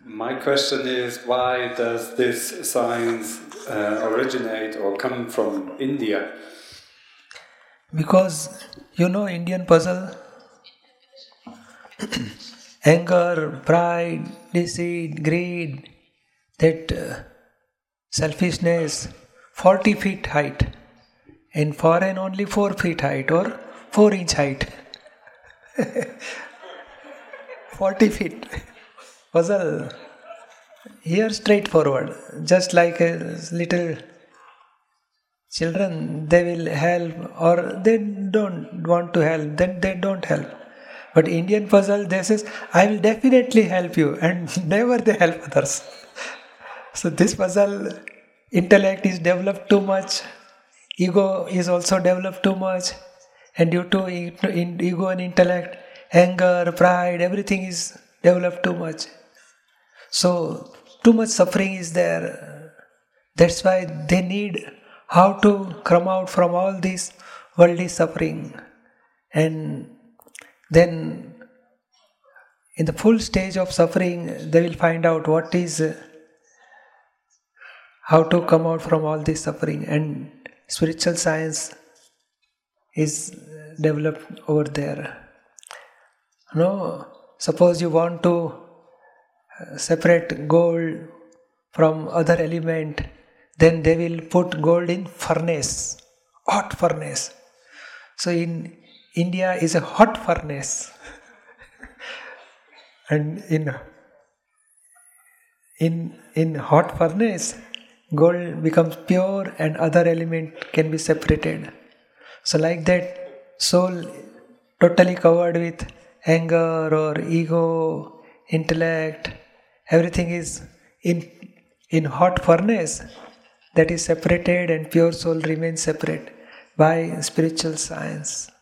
My question is, why does this science originate or come from India? Because Indian puzzle, anger, pride, deceit, greed, that selfishness, 40 feet height, in foreign only 4 feet height or 4-inch height. 40 feet. Puzzle. Here straightforward. Just like a little children, they will help or they don't want to help, then they don't help. But Indian puzzle, they says, I will definitely help you, and never they help others. So this puzzle, intellect is developed too much, ego is also developed too much, and due to ego and intellect, anger, pride, everything is developed too much. So too much suffering is there. That's why they need how to come out from all this worldly suffering. And then in the full stage of suffering, they will find out what is how to come out from all this suffering. And spiritual science is developed over there. Suppose you want to separate gold from other element, then they will put gold in furnace, hot furnace. So in India is a hot furnace, and in hot furnace, gold becomes pure and other element can be separated. So like that, soul totally covered with anger or ego, intellect, everything is in hot furnace that is separated, and pure soul remains separate by spiritual science.